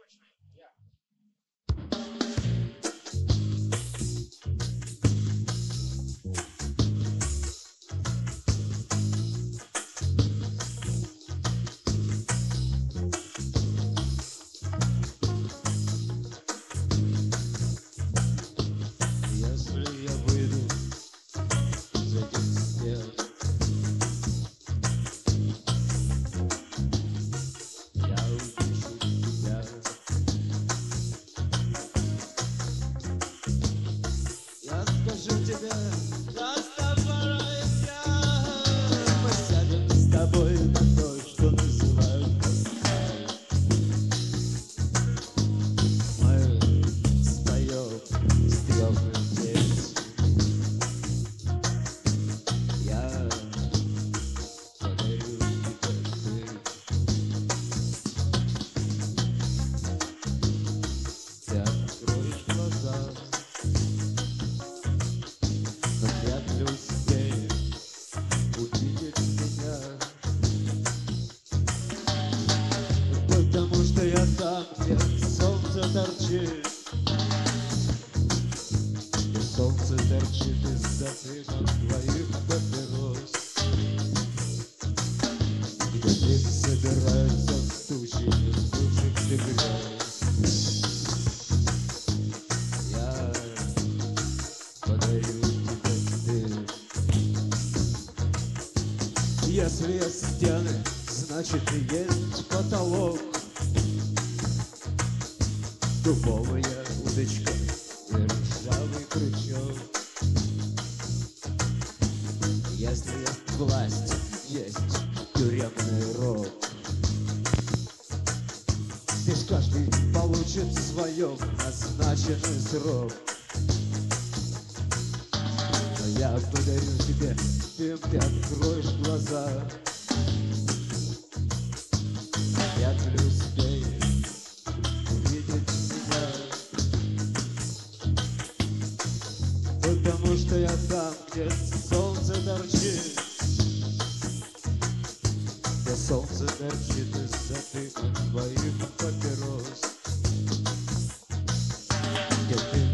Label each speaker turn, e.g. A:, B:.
A: Если я выйду за этих стен, я увижу тебя. Я скажу тебе, расставайся. Мы сядем с тобой на то, что называют костром. Мы споем стрёмную песню. Я подарю тебе ты откроешь глаза, но вряд ли успеешь увидеть меня, потому что я там, где солнце торчит, и солнце торчит из-за дыма твоих папирос, где дым собирается в тучи несущих ты грязь. Я подарю тебе дым. Если есть стены, значит и есть потолок. Дубовая удочка и ржавый крючок. Если есть власть, есть тюремный ров. Здесь каждый получит в своем назначенный срок. Но я подарю тебе дым, ты откроешь глаза. Вряд ли успеешь увидеть меня, потому что я там, где солнце торчит, где солнце торчит из-за дыма твоих папирос, где ты